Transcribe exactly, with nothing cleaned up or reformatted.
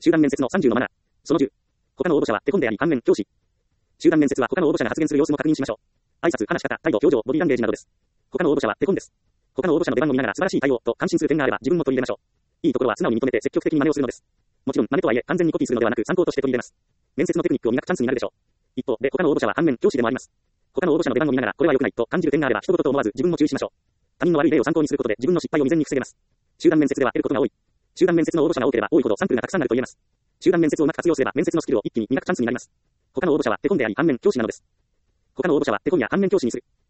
集団面接のさんじゅうのマナー。そのじゅう。他の応募者は手込んであり、反面教師。集団面接は他の応募者が発言する様子も確認しましょう。挨拶、話し方、態度、表情、ボディランゲージなどです。他の応募者は手込んです。他の応募者の出番を見ながら素晴らしい対応と感心する点があれば自分も取り入れましょう。いいところは素直に認めて積極的に真似をするのです。もちろん真似とはいえ完全にコピーするのではなく参考として取り入れます。面接のテクニックを磨くチャンスになるでしょう。一方で他の応募者は反面教師でもあります。他の応募者の出番を見ながらこれは良くないと感じる点があれば一言と思わず自分も注意しましょう。他人の悪い例を参考にすることで自分の失敗を未然に防げます。集団面接では得ることが多い。集団面接の応募者が多ければ多いほどサンプルがたくさんあると言えます。集団面接をうまく活用すれば面接のスキルを一気に磨くチャンスになります。他の応募者は手込んであり反面教師なのです。他の応募者は手込みや反面教師にする。